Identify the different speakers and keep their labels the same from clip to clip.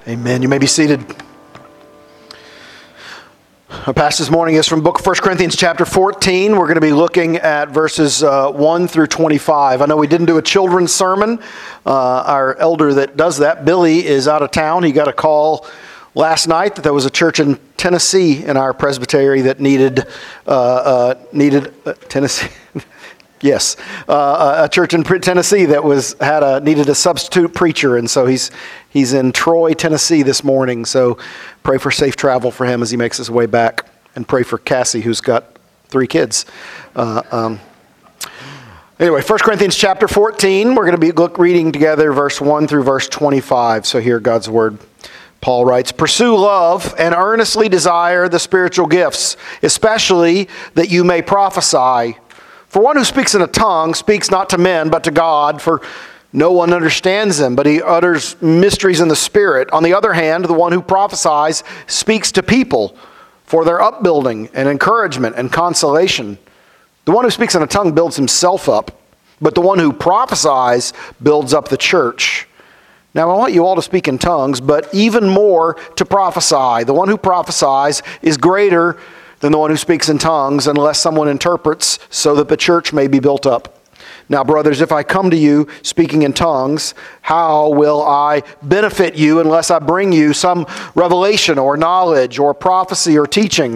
Speaker 1: Amen. You may be seated. Our passage this morning is from book of 1 Corinthians chapter 14. We're going to be looking at verses 1 through 25. I know we didn't do a children's sermon. Our elder that does that, Billy, is out of town. He got a call last night that there was a church in Tennessee in our presbytery that needed Tennessee. Yes, a church in Tennessee that needed a substitute preacher, and so he's in Troy, Tennessee this morning. So pray for safe travel for him as he makes his way back, and pray for Cassie, who's got 3 kids. Anyway, 1 Corinthians chapter 14, we're going to be reading together verse 1 through verse 25. So hear God's word. Paul writes, "Pursue love and earnestly desire the spiritual gifts, especially that you may prophesy. For one who speaks in a tongue speaks not to men, but to God, for no one understands him, but he utters mysteries in the Spirit. On the other hand, the one who prophesies speaks to people for their upbuilding and encouragement and consolation. The one who speaks in a tongue builds himself up, but the one who prophesies builds up the church. Now I want you all to speak in tongues, but even more to prophesy. The one who prophesies is greater than the one who speaks in tongues, unless someone interprets, so that the church may be built up. Now, brothers, if I come to you speaking in tongues, how will I benefit you unless I bring you some revelation or knowledge or prophecy or teaching?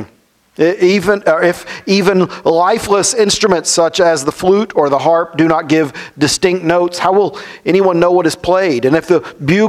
Speaker 1: If even lifeless instruments such as the flute or the harp do not give distinct notes, how will anyone know what is played? And if the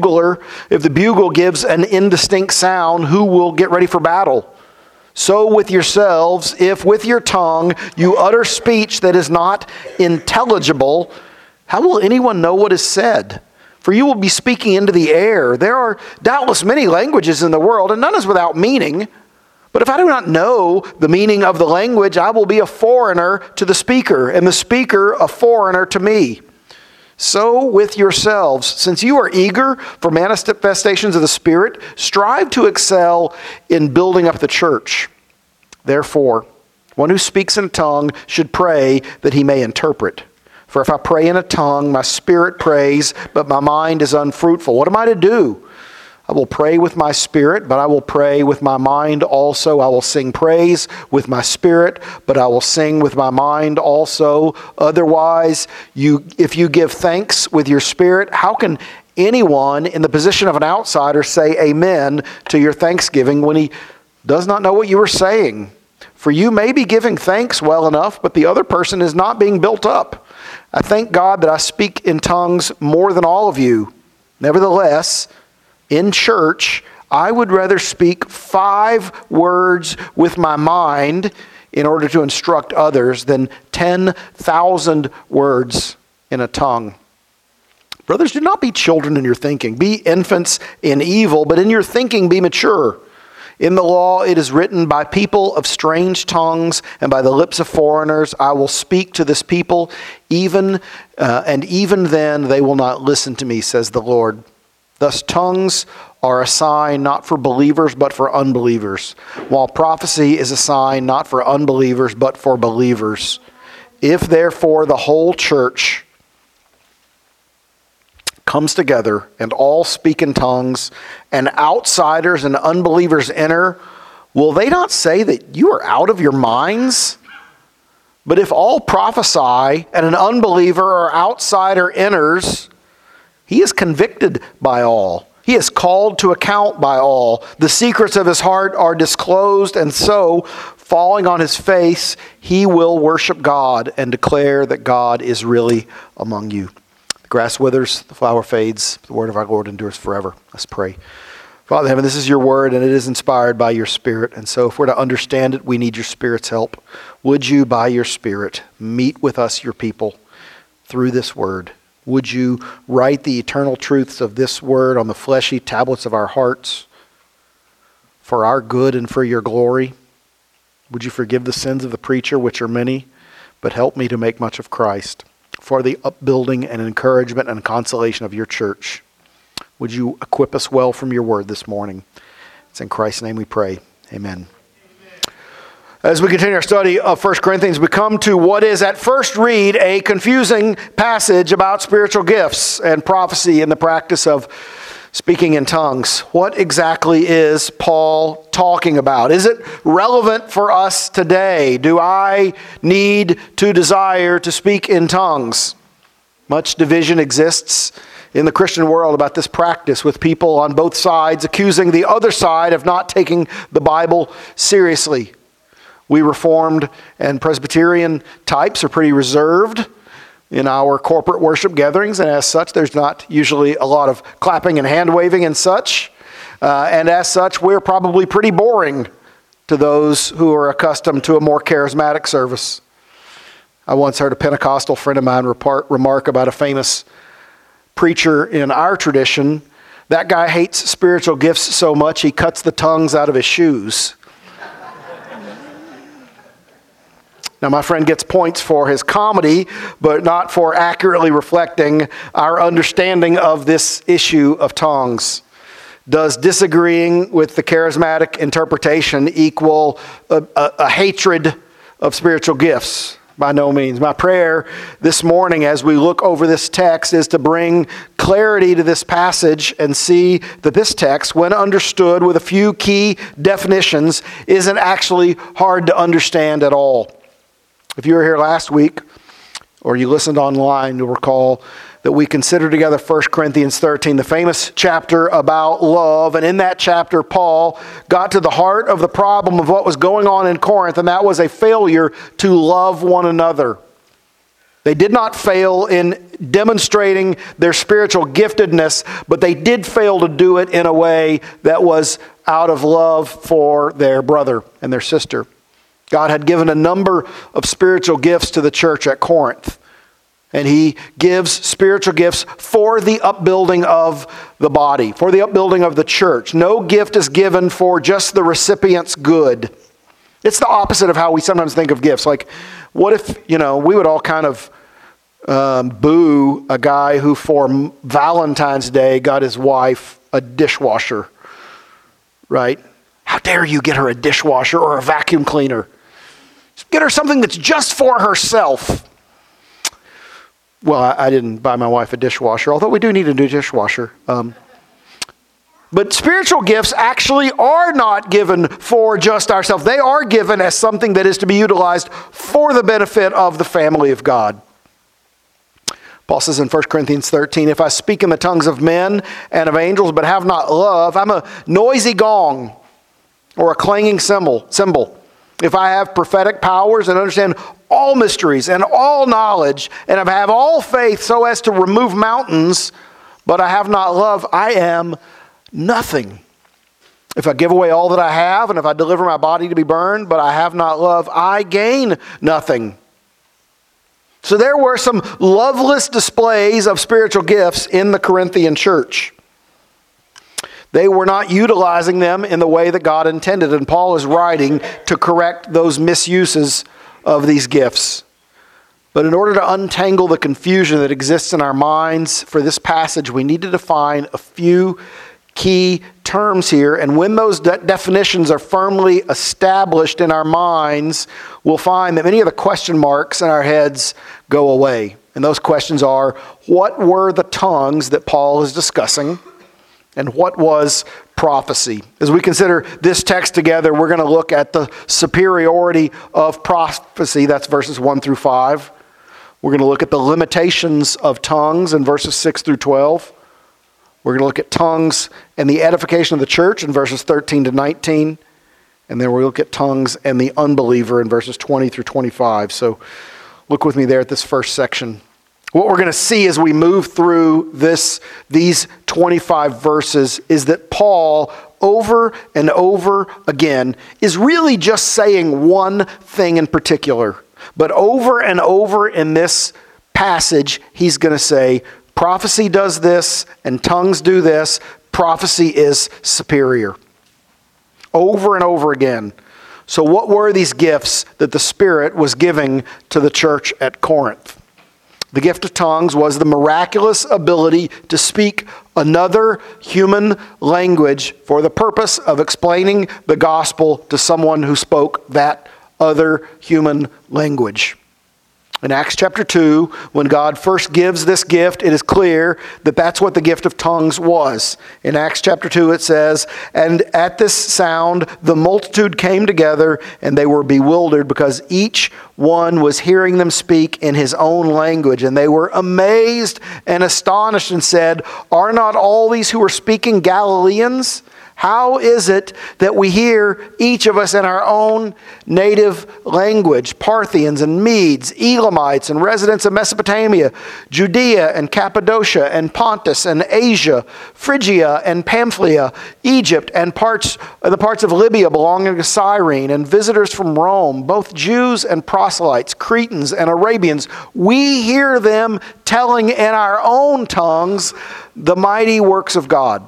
Speaker 1: bugle gives an indistinct sound, who will get ready for battle? So with yourselves, if with your tongue you utter speech that is not intelligible, how will anyone know what is said? For you will be speaking into the air. There are doubtless many languages in the world, and none is without meaning. But if I do not know the meaning of the language, I will be a foreigner to the speaker, and the speaker a foreigner to me. So with yourselves, since you are eager for manifestations of the Spirit, strive to excel in building up the church. Therefore, one who speaks in a tongue should pray that he may interpret. For if I pray in a tongue, my spirit prays, but my mind is unfruitful. What am I to do? I will pray with my spirit, but I will pray with my mind also. I will sing praise with my spirit, but I will sing with my mind also. Otherwise, if you give thanks with your spirit, how can anyone in the position of an outsider say amen to your thanksgiving when he does not know what you are saying? For you may be giving thanks well enough, but the other person is not being built up. I thank God that I speak in tongues more than all of you. Nevertheless, in church, I would rather speak 5 words with my mind in order to instruct others than 10,000 words in a tongue. Brothers, do not be children in your thinking. Be infants in evil, but in your thinking be mature. In the law it is written, by people of strange tongues and by the lips of foreigners I will speak to this people, and even then they will not listen to me, says the Lord. Thus tongues are a sign not for believers but for unbelievers, while prophecy is a sign not for unbelievers but for believers. If therefore the whole church comes together and all speak in tongues, and outsiders and unbelievers enter, will they not say that you are out of your minds? But if all prophesy and an unbeliever or outsider enters, he is convicted by all. He is called to account by all. The secrets of his heart are disclosed, and so, falling on his face, he will worship God and declare that God is really among you. The grass withers, the flower fades, the word of our Lord endures forever. Let's pray. Father in heaven, this is your word, and it is inspired by your Spirit. And so if we're to understand it, we need your Spirit's help. Would you, by your Spirit, meet with us, your people, through this word? Would you write the eternal truths of this word on the fleshy tablets of our hearts for our good and for your glory? Would you forgive the sins of the preacher, which are many, but help me to make much of Christ for the upbuilding and encouragement and consolation of your church? Would you equip us well from your word this morning? It's in Christ's name we pray. Amen. As we continue our study of 1 Corinthians, we come to what is at first read a confusing passage about spiritual gifts and prophecy and the practice of Speaking in tongues. What exactly is Paul talking about? Is it relevant for us today? Do I need to desire to speak in tongues? Much division exists in the Christian world about this practice, with people on both sides accusing the other side of not taking the Bible seriously. We Reformed and Presbyterian types are pretty reserved in our corporate worship gatherings, and as such, there's not usually a lot of clapping and hand-waving and such. And as such, we're probably pretty boring to those who are accustomed to a more charismatic service. I once heard a Pentecostal friend of mine remark about a famous preacher in our tradition. That guy hates spiritual gifts so much he cuts the tongues out of his shoes. Now, my friend gets points for his comedy, but not for accurately reflecting our understanding of this issue of tongues. Does disagreeing with the charismatic interpretation equal a hatred of spiritual gifts? By no means. My prayer this morning as we look over this text is to bring clarity to this passage and see that this text, when understood with a few key definitions, isn't actually hard to understand at all. If you were here last week, or you listened online, you'll recall that we considered together 1 Corinthians 13, the famous chapter about love. And in that chapter, Paul got to the heart of the problem of what was going on in Corinth, and that was a failure to love one another. They did not fail in demonstrating their spiritual giftedness, but they did fail to do it in a way that was out of love for their brother and their sister. God had given a number of spiritual gifts to the church at Corinth. And He gives spiritual gifts for the upbuilding of the body, for the upbuilding of the church. No gift is given for just the recipient's good. It's the opposite of how we sometimes think of gifts. Like, what if, we would all kind of boo a guy who for Valentine's Day got his wife a dishwasher, right? How dare you get her a dishwasher or a vacuum cleaner? Get her something that's just for herself. Well, I didn't buy my wife a dishwasher, although we do need a new dishwasher. But spiritual gifts actually are not given for just ourselves. They are given as something that is to be utilized for the benefit of the family of God. Paul says in 1 Corinthians 13, if I speak in the tongues of men and of angels but have not love, I'm a noisy gong or a clanging cymbal. If I have prophetic powers and understand all mysteries and all knowledge, and if I have all faith so as to remove mountains, but I have not love, I am nothing. If I give away all that I have, and if I deliver my body to be burned, but I have not love, I gain nothing. So there were some loveless displays of spiritual gifts in the Corinthian church. They were not utilizing them in the way that God intended, and Paul is writing to correct those misuses of these gifts. But in order to untangle the confusion that exists in our minds for this passage, we need to define a few key terms here. And when those definitions are firmly established in our minds, we'll find that many of the question marks in our heads go away. And those questions are, what were the tongues that Paul is discussing? And what was prophecy? As we consider this text together, we're going to look at the superiority of prophecy. That's verses 1 through 5. We're going to look at the limitations of tongues in verses 6 through 12. We're going to look at tongues and the edification of the church in verses 13 to 19. And then we'll look at tongues and the unbeliever in verses 20 through 25. So look with me there at this first section. What we're going to see as we move through these 25 verses is that Paul, over and over again, is really just saying one thing in particular. But over and over in this passage, he's going to say, prophecy does this and tongues do this. Prophecy is superior. Over and over again. So what were these gifts that the Spirit was giving to the church at Corinth? The gift of tongues was the miraculous ability to speak another human language for the purpose of explaining the gospel to someone who spoke that other human language. In Acts chapter 2, when God first gives this gift, it is clear that that's what the gift of tongues was. In Acts chapter 2 it says, "And at this sound the multitude came together, and they were bewildered, because each one was hearing them speak in his own language. And they were amazed and astonished and said, 'Are not all these who are speaking Galileans? How is it that we hear each of us in our own native language? Parthians and Medes, Elamites and residents of Mesopotamia, Judea and Cappadocia and Pontus and Asia, Phrygia and Pamphylia, Egypt and the parts of Libya belonging to Cyrene, and visitors from Rome, both Jews and proselytes, Cretans and Arabians. We hear them telling in our own tongues the mighty works of God.'"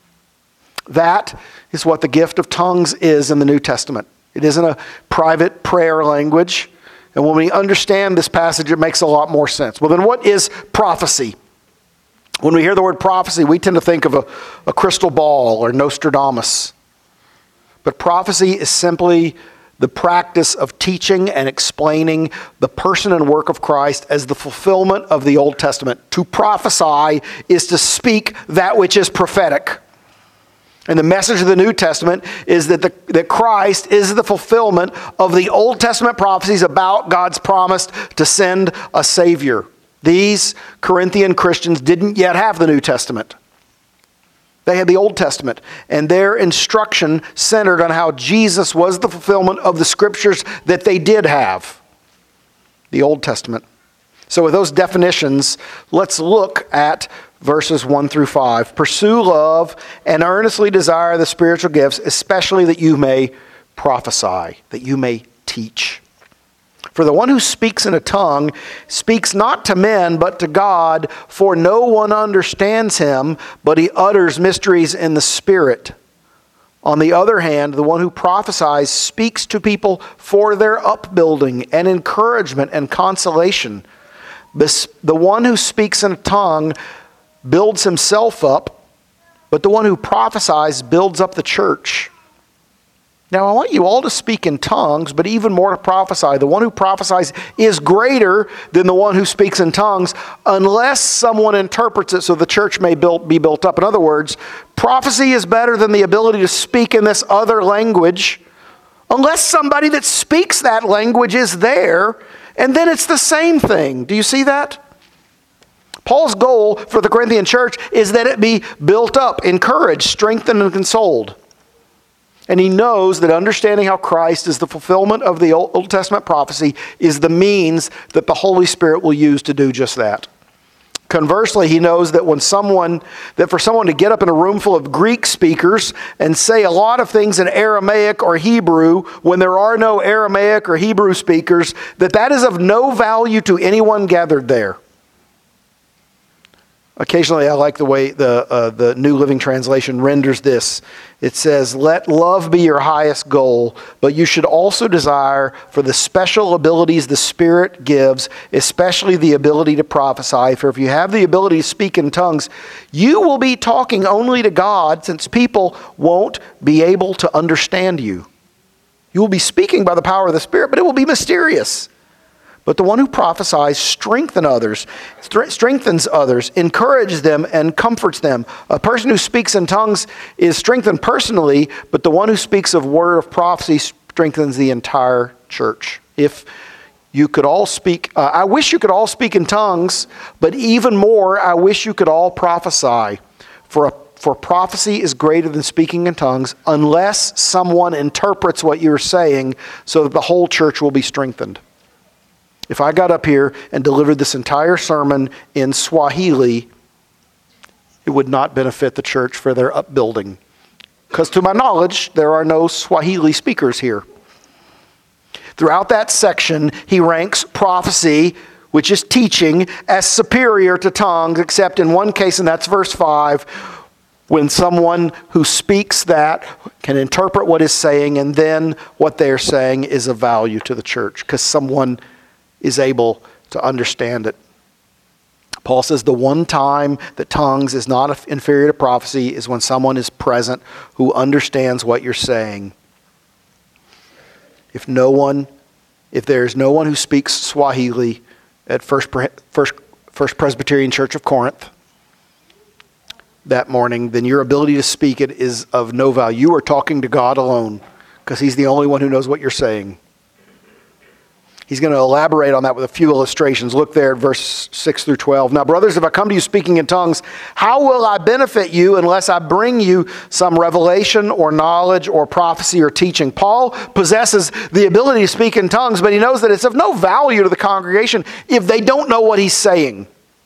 Speaker 1: That is what the gift of tongues is in the New Testament. It isn't a private prayer language. And when we understand this passage, it makes a lot more sense. Well, then what is prophecy? When we hear the word prophecy, we tend to think of a crystal ball or Nostradamus. But prophecy is simply the practice of teaching and explaining the person and work of Christ as the fulfillment of the Old Testament. To prophesy is to speak that which is prophetic. And the message of the New Testament is that Christ is the fulfillment of the Old Testament prophecies about God's promise to send a Savior. These Corinthian Christians didn't yet have the New Testament. They had the Old Testament, and their instruction centered on how Jesus was the fulfillment of the Scriptures that they did have, the Old Testament. So with those definitions, let's look at verses 1 through 5. "Pursue love and earnestly desire the spiritual gifts, especially that you may prophesy," that you may teach. "For the one who speaks in a tongue speaks not to men but to God, for no one understands him, but he utters mysteries in the Spirit. On the other hand, the one who prophesies speaks to people for their upbuilding and encouragement and consolation. The one who speaks in a tongue builds himself up, but the one who prophesies builds up the church." Now, I want you all to speak in tongues, but even more to prophesy. The one who prophesies is greater than the one who speaks in tongues, unless someone interprets it so the church may be built up. In other words, prophecy is better than the ability to speak in this other language, unless somebody that speaks that language is there, and then it's the same thing. Do you see that? Paul's goal for the Corinthian church is that it be built up, encouraged, strengthened, and consoled. And he knows that understanding how Christ is the fulfillment of the Old Testament prophecy is the means that the Holy Spirit will use to do just that. Conversely, he knows that for someone to get up in a room full of Greek speakers and say a lot of things in Aramaic or Hebrew when there are no Aramaic or Hebrew speakers, that is of no value to anyone gathered there. Occasionally, I like the way the New Living Translation renders this. It says, "Let love be your highest goal, but you should also desire for the special abilities the Spirit gives, especially the ability to prophesy. For if you have the ability to speak in tongues, you will be talking only to God, since people won't be able to understand you. You will be speaking by the power of the Spirit, but it will be mysterious. But the one who prophesies strengthens others, encourages them, and comforts them. A person who speaks in tongues is strengthened personally, but the one who speaks a word of prophecy strengthens the entire church." If you could all speak, I wish you could all speak in tongues, but even more, I wish you could all prophesy. For prophecy is greater than speaking in tongues, unless someone interprets what you're saying so that the whole church will be strengthened. If I got up here and delivered this entire sermon in Swahili, it would not benefit the church for their upbuilding. Because to my knowledge, there are no Swahili speakers here. Throughout that section, he ranks prophecy, which is teaching, as superior to tongues, except in one case, and that's verse 5, when someone who speaks that can interpret what is saying, and then what they're saying is of value to the church, because someone is able to understand it. Paul says the one time that tongues is not inferior to prophecy is when someone is present who understands what you're saying. If there is no one who speaks Swahili, at First Presbyterian Church of Corinth that morning, then your ability to speak it is of no value. You are talking to God alone because He's the only one who knows what you're saying. He's going to elaborate on that with a few illustrations. Look there at verse 6 through 12. Now, brothers, if I come to you speaking in tongues, how will I benefit you unless I bring you some revelation or knowledge or prophecy or teaching? Paul possesses the ability to speak in tongues, but he knows that it's of no value to the congregation if they don't know what he's saying.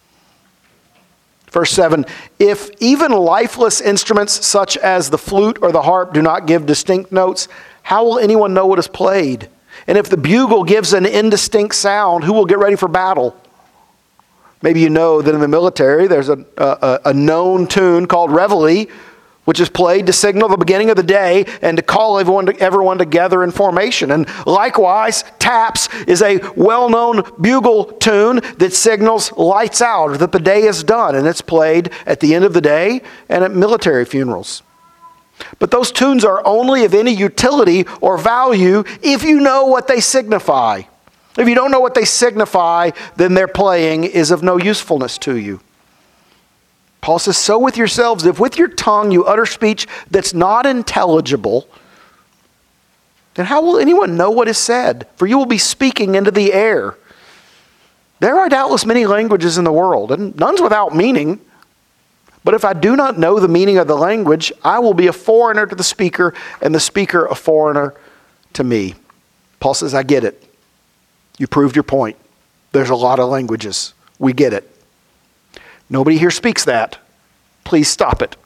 Speaker 1: Verse 7, if even lifeless instruments such as the flute or the harp do not give distinct notes, how will anyone know what is played? And if the bugle gives an indistinct sound, who will get ready for battle? Maybe you know that in the military there's a known tune called Reveille, which is played to signal the beginning of the day and to call everyone together in formation. And likewise, taps is a well-known bugle tune that signals lights out, or that the day is done. And it's played at the end of the day and at military funerals. But those tunes are only of any utility or value if you know what they signify. If you don't know what they signify, then their playing is of no usefulness to you. Paul says, so with yourselves, if with your tongue you utter speech that's not intelligible, then how will anyone know what is said? For you will be speaking into the air. There are doubtless many languages in the world, and none's without meaning. But if I do not know the meaning of the language, I will be a foreigner to the speaker, and the speaker a foreigner to me. Paul says, I get it. You proved your point. There's a lot of languages. We get it. Nobody here speaks that. Please stop it.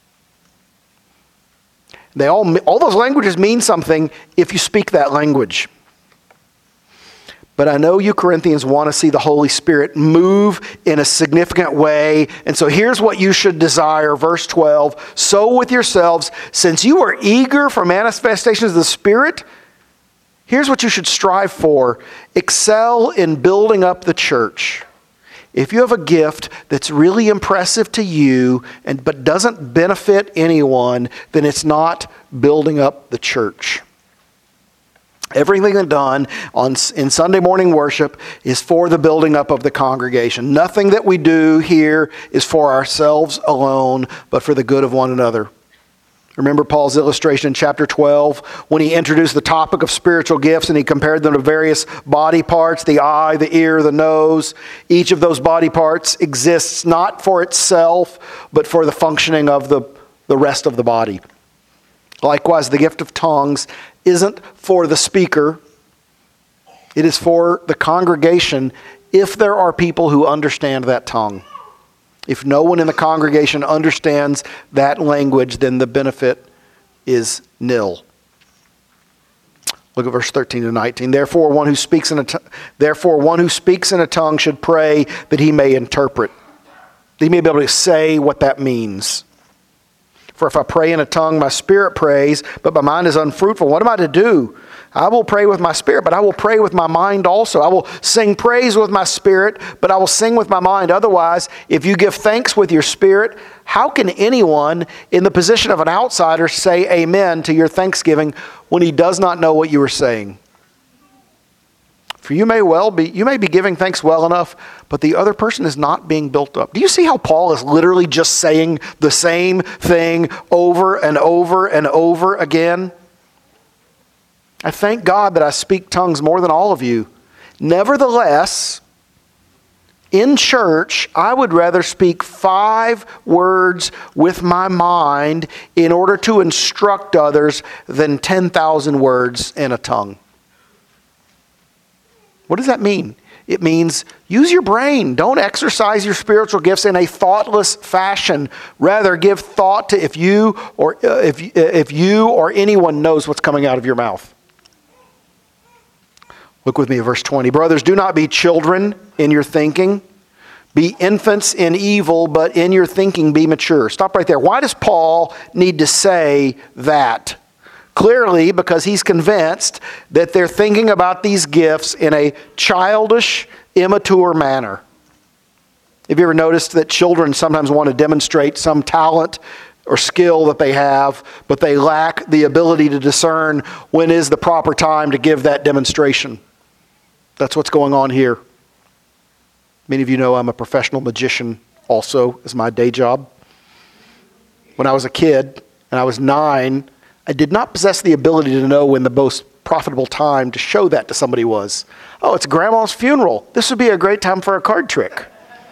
Speaker 1: All those languages mean something if you speak that language. But I know you Corinthians want to see the Holy Spirit move in a significant way. And so here's what you should desire. Verse 12. So with yourselves, since you are eager for manifestations of the Spirit, here's what you should strive for. Excel in building up the church. If you have a gift that's really impressive to you but doesn't benefit anyone, then it's not building up the church. Everything that's done in Sunday morning worship is for the building up of the congregation. Nothing that we do here is for ourselves alone, but for the good of one another. Remember Paul's illustration in chapter 12 when he introduced the topic of spiritual gifts and he compared them to various body parts, the eye, the ear, the nose. Each of those body parts exists not for itself, but for the functioning of the rest of the body. Likewise, the gift of tongues isn't for the speaker. It is for the congregation if there are people who understand that tongue. If no one in the congregation understands that language, then the benefit is nil. Look at verse 13 to 19. Therefore, one who speaks in a tongue should pray that he may interpret. He may be able to say what that means. For if I pray in a tongue, my spirit prays, but my mind is unfruitful. What am I to do? I will pray with my spirit, but I will pray with my mind also. I will sing praise with my spirit, but I will sing with my mind. Otherwise, if you give thanks with your spirit, how can anyone in the position of an outsider say amen to your thanksgiving when he does not know what you are saying? For you may be giving thanks well enough, but the other person is not being built up. Do you see how Paul is literally just saying the same thing over and over and over again? I thank God that I speak tongues more than all of you. Nevertheless, in church, I would rather speak 5 words with my mind in order to instruct others than 10,000 words in a tongue. What does that mean? It means use your brain. Don't exercise your spiritual gifts in a thoughtless fashion. Rather, give thought to if you or anyone knows what's coming out of your mouth. Look with me at verse 20. Brothers, do not be children in your thinking. Be infants in evil, but in your thinking be mature. Stop right there. Why does Paul need to say that? Clearly, because he's convinced that they're thinking about these gifts in a childish, immature manner. Have you ever noticed that children sometimes want to demonstrate some talent or skill that they have, but they lack the ability to discern when is the proper time to give that demonstration? That's what's going on here. Many of you know I'm a professional magician also as my day job. When I was a kid and I was 9, I did not possess the ability to know when the most profitable time to show that to somebody was. Oh, it's grandma's funeral. This would be a great time for a card trick.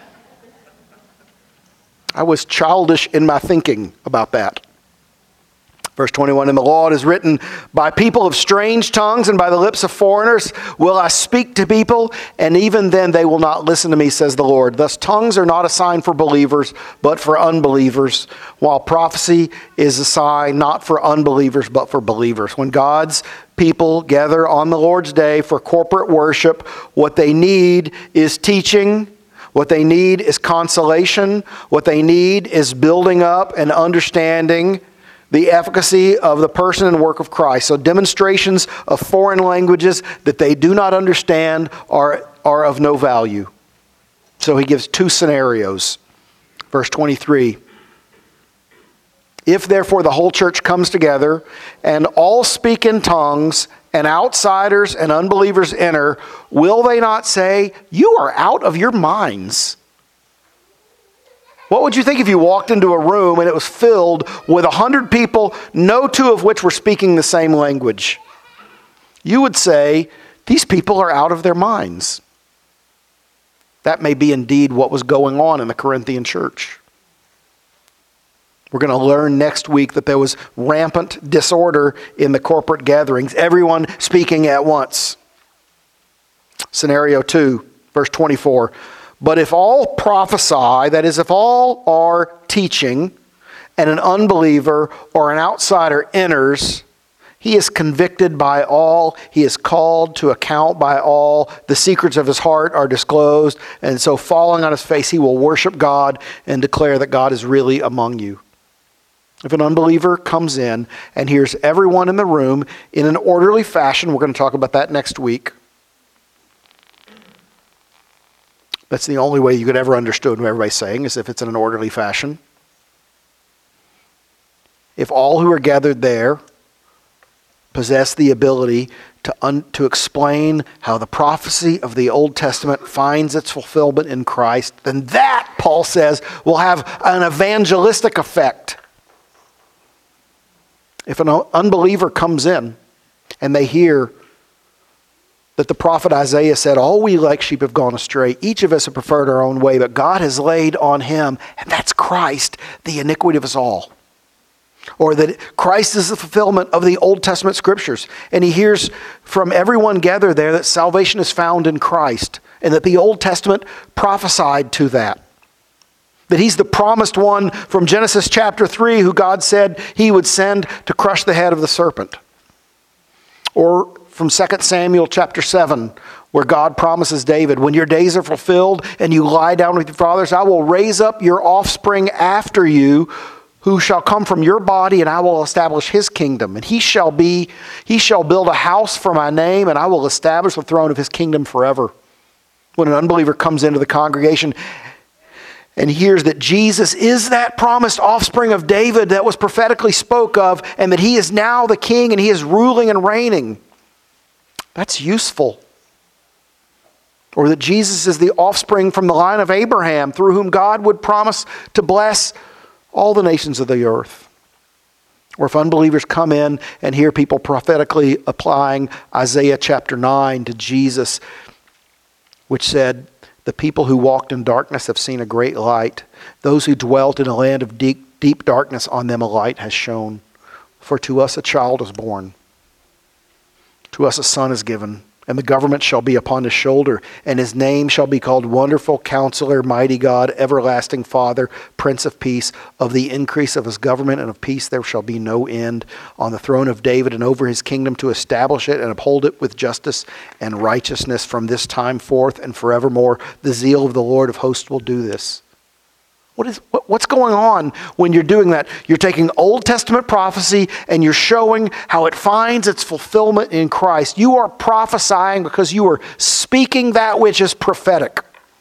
Speaker 1: I was childish in my thinking about that. Verse 21, in the law it is written, by people of strange tongues and by the lips of foreigners will I speak to people, and even then they will not listen to me, says the Lord. Thus tongues are not a sign for believers, but for unbelievers, while prophecy is a sign not for unbelievers, but for believers. When God's people gather on the Lord's day for corporate worship, what they need is teaching. What they need is consolation. What they need is building up and understanding the efficacy of the person and work of Christ. So demonstrations of foreign languages that they do not understand are of no value. So he gives 2 scenarios. Verse 23. If therefore the whole church comes together and all speak in tongues and outsiders and unbelievers enter, will they not say, you are out of your minds? What would you think if you walked into a room and it was filled with 100 people, no 2 of which were speaking the same language? You would say, these people are out of their minds. That may be indeed what was going on in the Corinthian church. We're going to learn next week that there was rampant disorder in the corporate gatherings, everyone speaking at once. Scenario 2, verse 24. But if all prophesy, that is, if all are teaching, and an unbeliever or an outsider enters, he is convicted by all, he is called to account by all, the secrets of his heart are disclosed, and so falling on his face, he will worship God and declare that God is really among you. If an unbeliever comes in and hears everyone in the room in an orderly fashion, we're going to talk about that next week. That's the only way you could ever understand what everybody's saying, is if it's in an orderly fashion. If all who are gathered there possess the ability to explain how the prophecy of the Old Testament finds its fulfillment in Christ, then that, Paul says, will have an evangelistic effect. If an unbeliever comes in and they hear that the prophet Isaiah said, all we like sheep have gone astray. Each of us have preferred our own way, but God has laid on him, and that's Christ, the iniquity of us all. Or that Christ is the fulfillment of the Old Testament scriptures. And he hears from everyone gathered there that salvation is found in Christ, and that the Old Testament prophesied to that. That he's the promised one from Genesis chapter 3 who God said he would send to crush the head of the serpent. Or from 2 Samuel chapter 7, where God promises David, when your days are fulfilled and you lie down with your fathers, I will raise up your offspring after you, who shall come from your body, and I will establish his kingdom. And he shall build a house for my name, and I will establish the throne of his kingdom forever. When an unbeliever comes into the congregation and hears that Jesus is that promised offspring of David that was prophetically spoke of, and that he is now the king and he is ruling and reigning, that's useful. Or that Jesus is the offspring from the line of Abraham, through whom God would promise to bless all the nations of the earth. Or if unbelievers come in and hear people prophetically applying Isaiah chapter 9 to Jesus, which said, the people who walked in darkness have seen a great light. Those who dwelt in a land of deep darkness, on them a light has shone. For to us a child is born. To us a son is given, and the government shall be upon his shoulder, and his name shall be called Wonderful Counselor, Mighty God, Everlasting Father, Prince of Peace. Of the increase of his government and of peace there shall be no end, on the throne of David and over his kingdom, to establish it and uphold it with justice and righteousness from this time forth and forevermore. The zeal of the Lord of hosts will do this. What's going on when you're doing that? You're taking Old Testament prophecy and you're showing how it finds its fulfillment in Christ. You are prophesying because you are speaking that which is prophetic.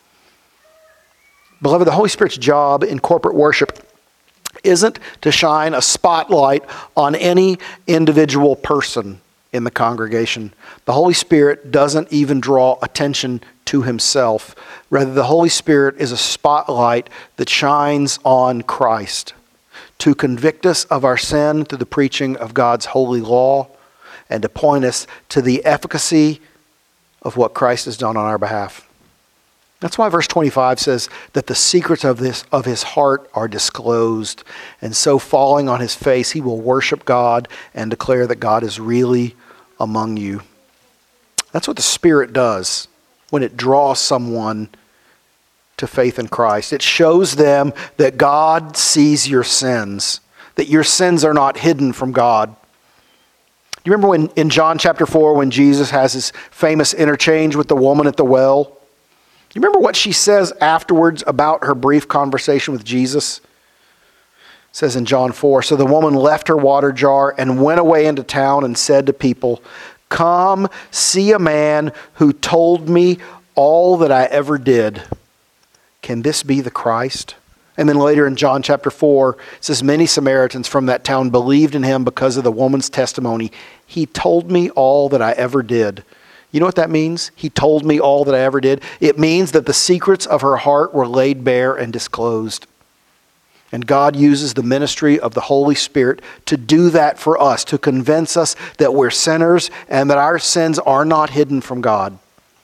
Speaker 1: Beloved, the Holy Spirit's job in corporate worship isn't to shine a spotlight on any individual person in the congregation. The Holy Spirit doesn't even draw attention to himself. Rather, the Holy Spirit is a spotlight that shines on Christ to convict us of our sin through the preaching of God's holy law and to point us to the efficacy of what Christ has done on our behalf. That's why verse 25 says that the secrets of his heart are disclosed, and so falling on his face, he will worship God and declare that God is really among you. That's what the Spirit does when it draws someone to faith in Christ. It shows them that God sees your sins, that your sins are not hidden from God. Do you remember when in John chapter 4 when Jesus has his famous interchange with the woman at the well? You remember what she says afterwards about her brief conversation with Jesus? It says in John 4, "So the woman left her water jar and went away into town and said to people, 'Come, see a man who told me all that I ever did. Can this be the Christ?'" And then later in John chapter 4, it says, "Many Samaritans from that town believed in him because of the woman's testimony. 'He told me all that I ever did.'" You know what that means? He told me all that I ever did. It means that the secrets of her heart were laid bare and disclosed. And God uses the ministry of the Holy Spirit to do that for us, to convince us that we're sinners and that our sins are not hidden from God.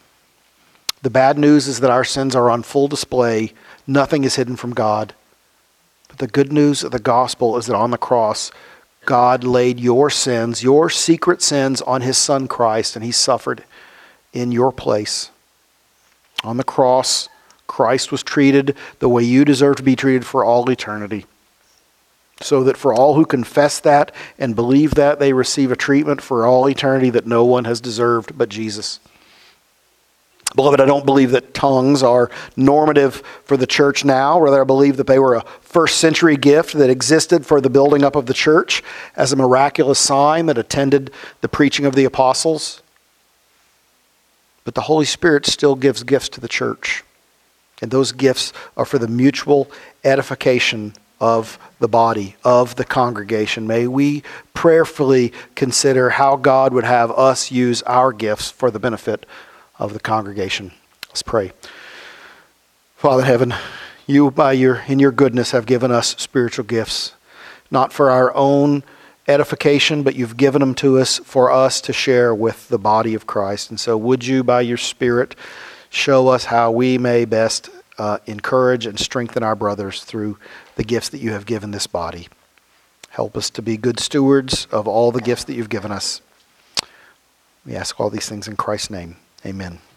Speaker 1: The bad news is that our sins are on full display. Nothing is hidden from God. But the good news of the gospel is that on the cross, God laid your sins, your secret sins, on his Son Christ, and he suffered in your place. On the cross, Christ was treated the way you deserve to be treated for all eternity. So that for all who confess that and believe that, they receive a treatment for all eternity that no one has deserved but Jesus. Beloved, I don't believe that tongues are normative for the church now. Rather, I believe that they were a first century gift that existed for the building up of the church as a miraculous sign that attended the preaching of the apostles. But the Holy Spirit still gives gifts to the church. And those gifts are for the mutual edification of the body, of the congregation. May we prayerfully consider how God would have us use our gifts for the benefit of the congregation. Let's pray. Father in heaven, you in your goodness have given us spiritual gifts, not for our own edification, but you've given them to us for us to share with the body of Christ. And so would you, by your Spirit, show us how we may best encourage and strengthen our brothers through the gifts that you have given this body. Help us to be good stewards of all the gifts that you've given us. We ask all these things in Christ's name. Amen.